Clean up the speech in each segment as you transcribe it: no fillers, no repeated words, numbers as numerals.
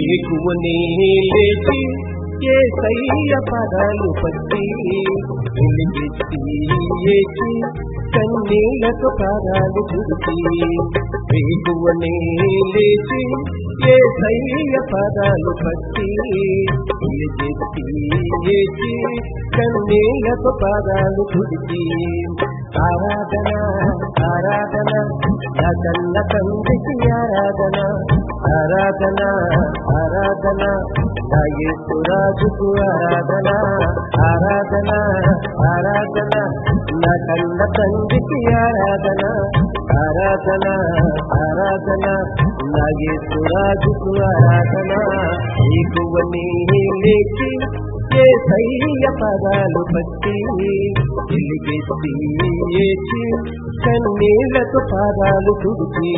వేకువనే లేచి యేసయ్య పదాలు పట్టి వెలిగెత్తి ఏచి కన్నీళ్లతో పాదాలు తుడిచి వేకువనే లేచి యేసయ్య పదాలు పట్టి వెలిగెత్తి ఏచి కన్నీళ్లతో పాదాలు తుడిచి ఆరాధన ఆరాధన నా కన్న తండ్రికి ఆరాధన ఆరాధన ఆరాధన నా యేసురాజుకు ఆరాధన ఆరాధన ఆరాధన నా కన్న తండ్రికి ఆరాధన ఆరాధన ఆరాధన నా యేసురాజుకు ఆరాధన వేకువనే లేచి యేసయ్య పదాలు పట్టి వెలిగెత్తి ఏచి కన్నీళ్లతో పాదాలు తుడిచి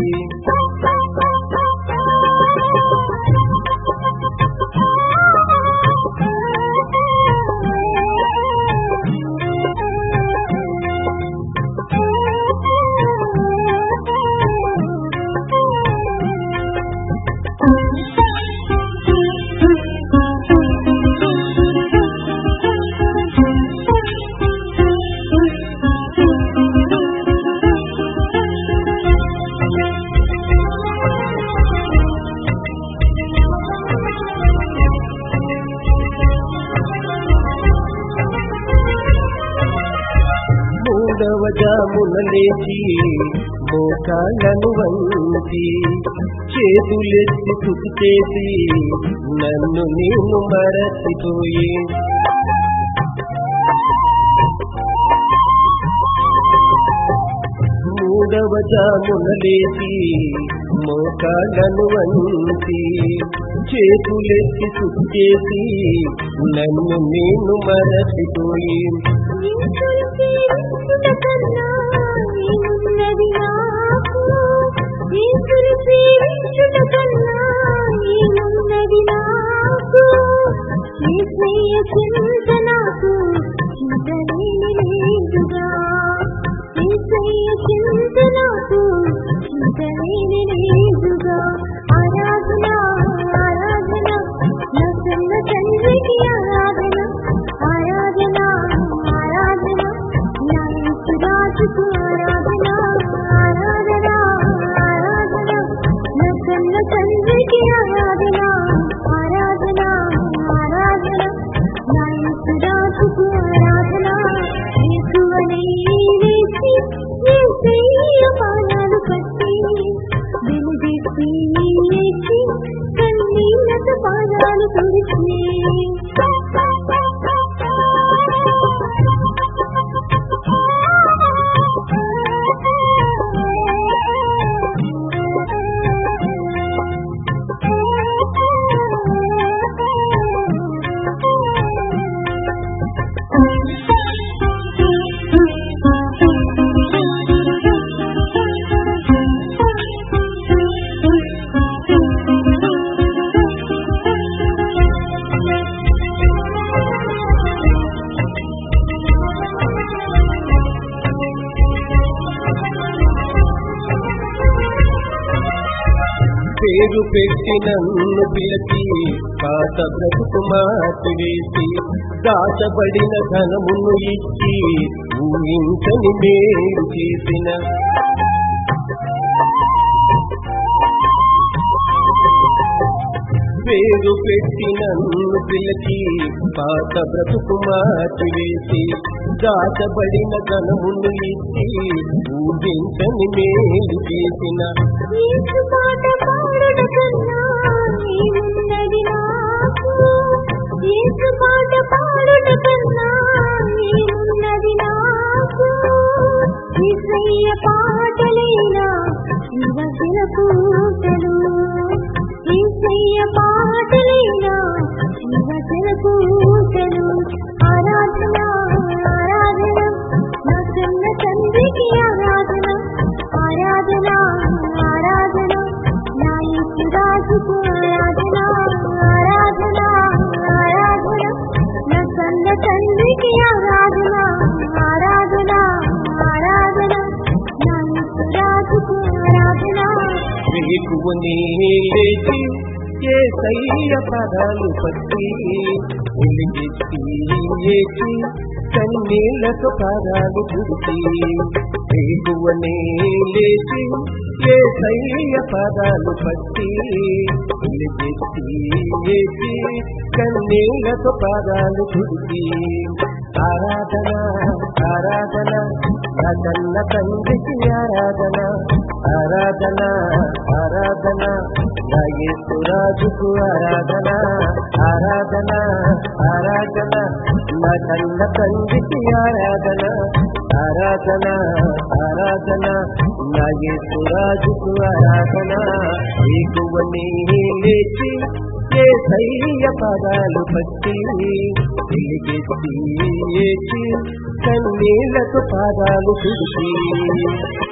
మూడవ జామున లేచి మోకాళ్ళను వంచి చేతులెత్తి స్తుతి చేసి నన్ను నేను మరచిపోయి మూడవ జామున లేచి మోకాళ్ళను వంచి చేతులెత్తి స్తుతి చేసి నన్ను నేను మరచిపోయి ఆరాధన ఆరాధన నా కన్న తండ్రికి ఆరాధన ఆరాధన ఆరాధన నా యేసురాజుకు ఆరాధన ఆరాధన ఆరాధన నా కన్న తండ్రికి ఆరాధన ఆరాధన ఆరాధన నా యేసురాజుకు ఆరాధన వేకువనే లేచి యేసయ్య పాదాలు పట్టి వెలిగెత్తి ఏచి కన్నీళ్లతో పాదాలు తుడిచి పేరు పెట్టి నన్ను పిలిచి పాత బ్రతుకు మార్చివేసి దాచబడిన ధనమును ఇచ్చి ఊహించని మేలు చేసిన పేరు పెట్టి నన్ను పిలిచి పాత బ్రతుకు మార్చివేసి దాచబడిన ధనమును ఇచ్చి ఊహించని మేలు చేసిన యేసు పాట పాడుట కన్నా నీవున్నది నాకు యేసు పాట పాడుట కన్నా నీవున్నది నాకు యేసయ్య పాటలేనా యువకుల పూటలు యేసయ్య పాటలేనా యువకుల పూటలు ఆరాధన ఆరాధన నా కన్న తండ్రికి ఆరాధన ఆరాధన ఆరాధన నా యేసురాజుకు ఆరాధన ఆరాధన ఆరాధన నా కన్న తండ్రికి ఆరాధన ఆరాధన ఆరాధన నా యేసురాజుకు ఆరాధన వేకువనే లేచి యేసయ్య పాదాలు పట్టి వెలిగెత్తి ఏచి కన్నీళ్లతో పాదాలు తుడిచి వేగువనే లేచి యేసయ్య పాదాలు పట్టి వెలిగెత్తి ఏచి కన్నీళ్లతో పాదాలు తుడిచి ఆరాధన ఆరాధన నా కన్న తండ్రికి ఆరాధన ఆరాధన ఆరాధన నా యేసు రాజుకు ఆరాధన ఆరాధన ఆరాధన నా కన్న తండ్రికి ఆరాధన ఆరాధన ఆరాధన నా యేసు రాజుకు ఆరాధన వేగువనే లేచి యేసయ్య పాదాలు పట్టి వెలిగెత్తి ఏచి కన్నీళ్లతో పాదాలు తుడిచి